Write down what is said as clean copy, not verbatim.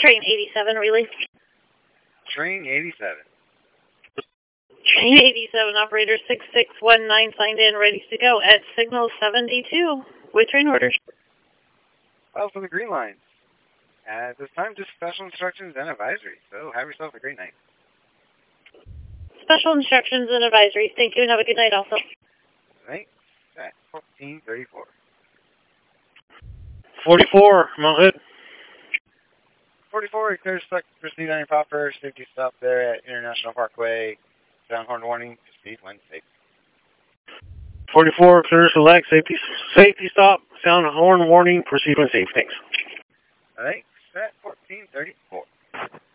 Train 87, relay. Train 87. Train 87, operator 6619 signed in, ready to go at signal 72 with train orders. Well, for the green lines. At this time, just special instructions and advisory. So have yourself a great night. Special instructions and advisory. Thank you and have a good night also. Right. At 1434. 44, Mount Hood. 44, clear to proceed on your popper. Safety stop there at International Parkway. Sound horn warning. Proceed when safe. 44, clear to select. Safety stop. Sound horn warning. Proceed when safe. Thanks. All right. At 1434.